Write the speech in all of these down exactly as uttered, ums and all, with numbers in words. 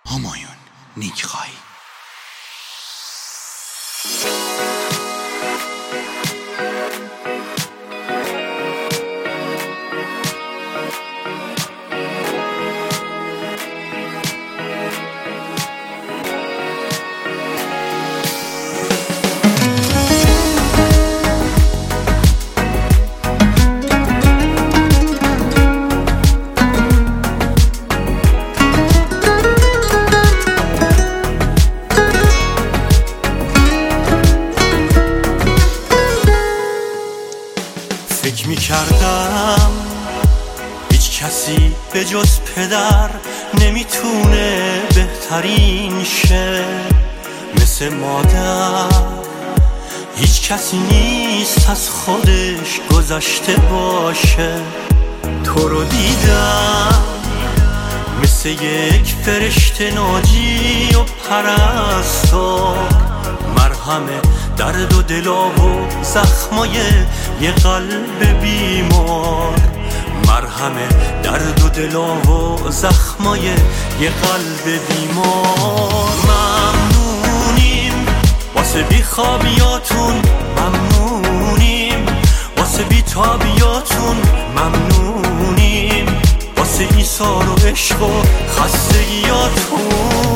همایون نیکخوای. فکر می کردم هیچ کسی به جز پدر نمیتونه بهترین شه، مثل مادر هیچ کسی نیست از خودش گذشته باشه. تو رو دیدم مثل یک فرشته ناجی و پرستار، مرهم درد و دلا و زخمای یه قلب بیمار، مرهم درد و دلا و زخمای یه قلب بیمار. ممنونیم واسه بیخوابیاتون، ممنونیم واسه بیتابیاتون، ممنونیم واسه ایثار و عشق و خستگیاتون،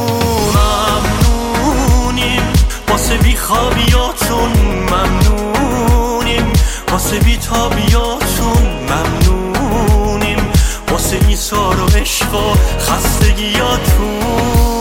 ممنونیم واسه بیخوابیاتون، ممنونیم واسه بیتابیاتون، ممنونیم واسه ایثار و عشق و خستگیاتون.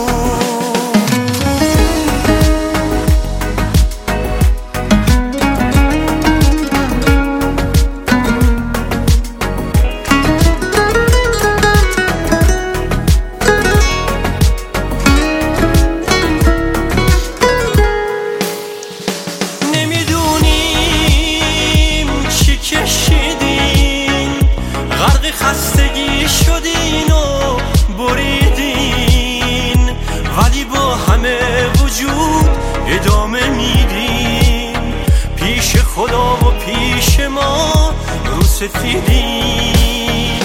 خستگی شدین و بریدین، ولی با همه وجود ادامه میدین، پیش خدا و پیش ما رو سفیدین.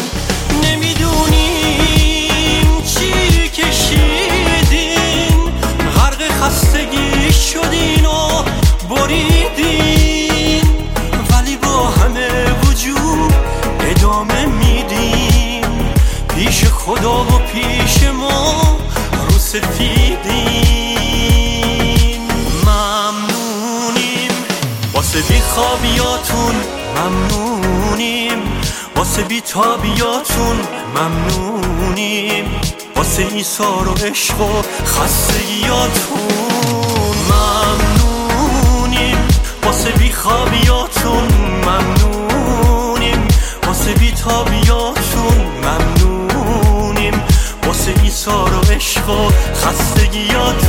نمیدونیم چی کشیدین، غرق خستگی شدین و بریدین، ولی با همه وجود ادامه میدیم، پیش خدا و پیش ما رو سفیدیم. ممنونیم واسه بیخوابیاتون، ممنونیم واسه بیتابیاتون، ممنونیم واسه ایثار و عشق و خستگیاتون، ممنونیم واسه بیخوابیاتون، ممنونیم واسه بیتابیاتون، ممنونیم واسه ایثار و عشق و خستگیاتون.